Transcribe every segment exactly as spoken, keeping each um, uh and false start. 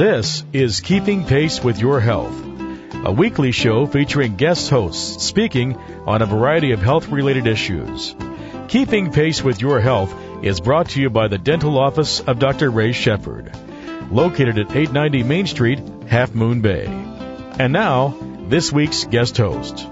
This is Keeping Pace with Your Health, a weekly show featuring guest hosts speaking on a variety of health-related issues. Keeping Pace with Your Health is brought to you by the dental office of Doctor Ray Shepard, located at eight ninety Main Street, Half Moon Bay. And now, this week's guest host.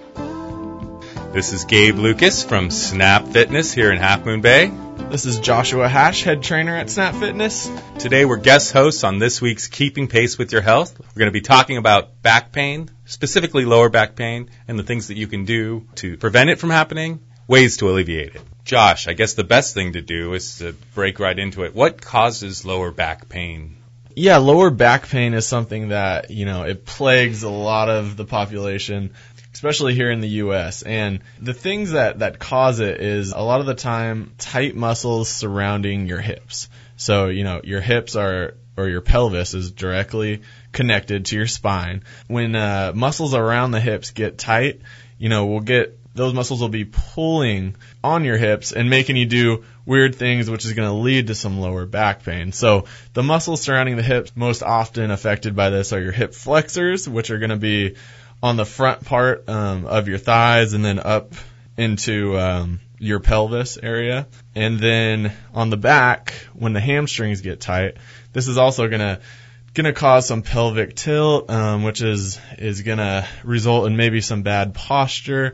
This is Gabe Lucas from Snap Fitness here in Half Moon Bay. This is Joshua Hash, head trainer at Snap Fitness. Today we're guest hosts on this week's Keeping Pace with Your Health. We're going to be talking about back pain, specifically lower back pain, and the things that you can do to prevent it from happening, ways to alleviate it. Josh, I guess the best thing to do is to break right into it. What causes lower back pain? Yeah, lower back pain is something that, you know, it plagues a lot of the population, especially here in the U S. And the things that, that cause it is a lot of the time tight muscles surrounding your hips. So, you know, your hips are, or your pelvis is directly connected to your spine. When uh, muscles around the hips get tight, you know, we'll get, those muscles will be pulling on your hips and making you do weird things, which is going to lead to some lower back pain. So the muscles surrounding the hips most often affected by this are your hip flexors, which are going to be on the front part um, of your thighs and then up into um, your pelvis area. And then on the back, when the hamstrings get tight, this is also going to going to cause some pelvic tilt, um, which is is going to result in maybe some bad posture,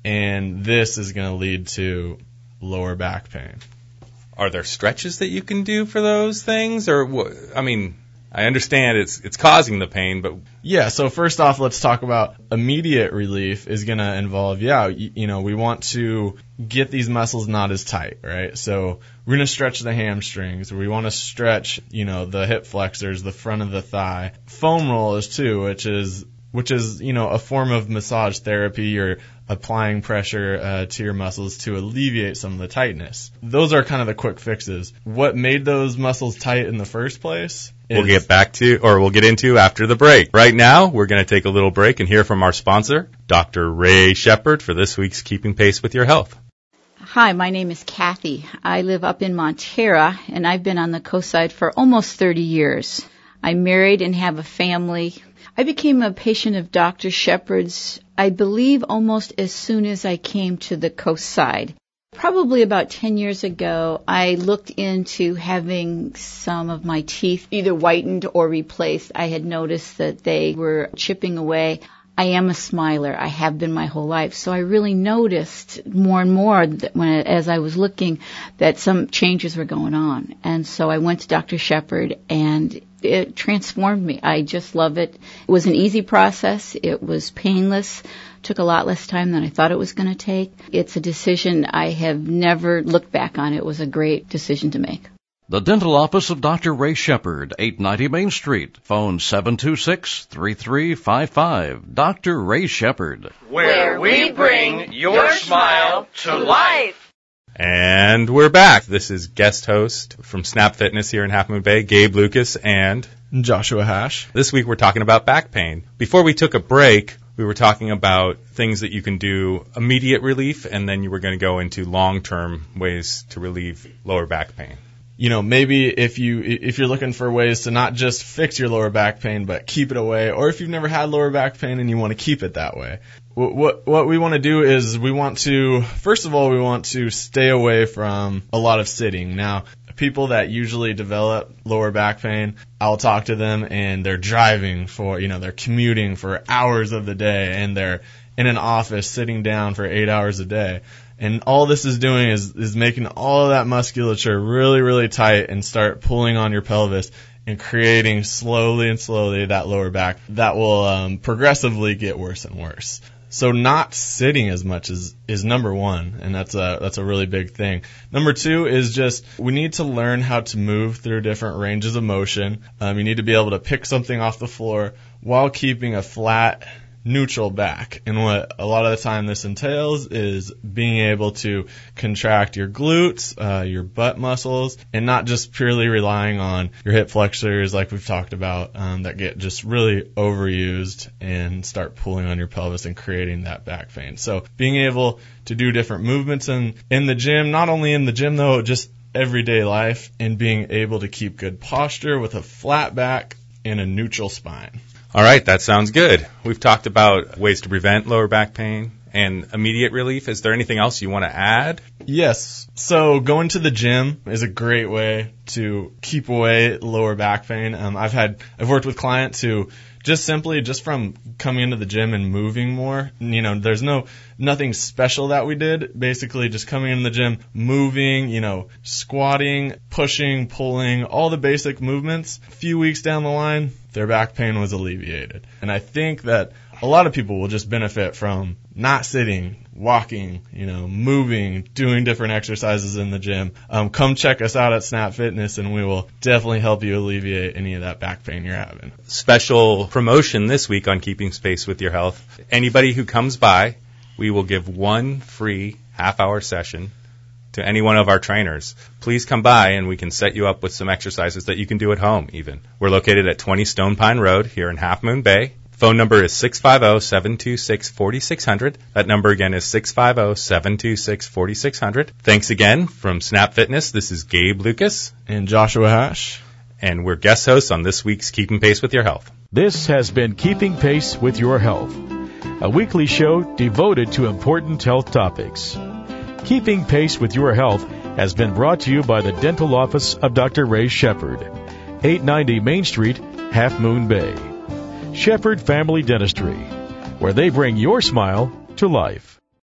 and this is going to lead to lower back pain. Are there stretches that you can do for those things? Or, what? I mean, I understand it's it's causing the pain, but... Yeah, so first off, let's talk about immediate relief is going to involve, yeah, you, you know, we want to get these muscles not as tight, right? So we're going to stretch the hamstrings. We want to stretch, you know, the hip flexors, the front of the thigh. Foam rollers too, which is, which is, you know, a form of massage therapy. You're applying pressure uh, to your muscles to alleviate some of the tightness. Those are kind of the quick fixes. What made those muscles tight in the first place? We'll get back to, or we'll get into after the break. Right now, we're going to take a little break and hear from our sponsor, Doctor Ray Shepard, for this week's Keeping Pace with Your Health. Hi, my name is Kathy. I live up in Montera, and I've been on the coast side for almost thirty years. I'm married and have a family. I became a patient of Doctor Shepard's, I believe, almost as soon as I came to the coast side. Probably about ten years ago, I looked into having some of my teeth either whitened or replaced. I had noticed that they were chipping away. I am a smiler. I have been my whole life. So I really noticed more and more that when, as I was looking, that some changes were going on. And so I went to Doctor Shepard, and it transformed me. I just love it. It was an easy process. It was painless. Took a lot less time than I thought it was going to take. It's a decision I have never looked back on. It was a great decision to make. The dental office of Doctor Ray Shepard, eight ninety Main Street. Phone seven two six, three three five five. Doctor Ray Shepard. Where we bring your smile to life. And we're back. This is guest host from Snap Fitness here in Half Moon Bay, Gabe Lucas and Joshua Hash. This week we're talking about back pain. Before we took a break, we were talking about things that you can do immediate relief, and then you were going to go into long-term ways to relieve lower back pain. You know, maybe if you if you're looking for ways to not just fix your lower back pain, but keep it away, or if you've never had lower back pain and you want to keep it that way. What what, what we want to do is we want to, first of all, we want to stay away from a lot of sitting. Now, people that usually develop lower back pain, I'll talk to them and they're driving for, you know, they're commuting for hours of the day, and they're in an office sitting down for eight hours a day. And all this is doing is, is making all of that musculature really, really tight and start pulling on your pelvis and creating slowly and slowly that lower back that will um, progressively get worse and worse. So not sitting as much is, is number one, and that's a, that's a really big thing. Number two is just we need to learn how to move through different ranges of motion. Um, you need to be able to pick something off the floor while keeping a flat, neutral back. And what a lot of the time this entails is being able to contract your glutes, uh, your butt muscles, and not just purely relying on your hip flexors like we've talked about, um, that get just really overused and start pulling on your pelvis and creating that back pain. So being able to do different movements in, in the gym, not only in the gym though, just everyday life, and being able to keep good posture with a flat back and a neutral spine. All right, that sounds good. We've talked about ways to prevent lower back pain and immediate relief. Is there anything else you want to add? Yes. So going to the gym is a great way to keep away lower back pain. Um, I've had, I've worked with clients who just simply, just from coming into the gym and moving more, you know, there's no, nothing special that we did. Basically just coming in the gym, moving, you know, squatting, pushing, pulling, all the basic movements. A few weeks down the line, their back pain was alleviated. And I think that a lot of people will just benefit from not sitting, walking, you know, moving, doing different exercises in the gym. Um, come check us out at Snap Fitness, and we will definitely help you alleviate any of that back pain you're having. Special promotion this week on Keeping Pace with Your Health. Anybody who comes by, we will give one free half-hour session to any one of our trainers. Please come by and we can set you up with some exercises that you can do at home even. We're located at twenty Stone Pine Road here in Half Moon Bay. Phone number is six five zero, seven two six, four six zero zero. That number again is six five zero, seven two six, four six zero zero. Thanks again from Snap Fitness. This is Gabe Lucas. And Joshua Hash. And we're guest hosts on this week's Keeping Pace with Your Health. This has been Keeping Pace with Your Health, a weekly show devoted to important health topics. Keeping Pace with Your Health has been brought to you by the dental office of Doctor Ray Shepard, eight ninety Main Street, Half Moon Bay. Shepherd Family Dentistry, where they bring your smile to life.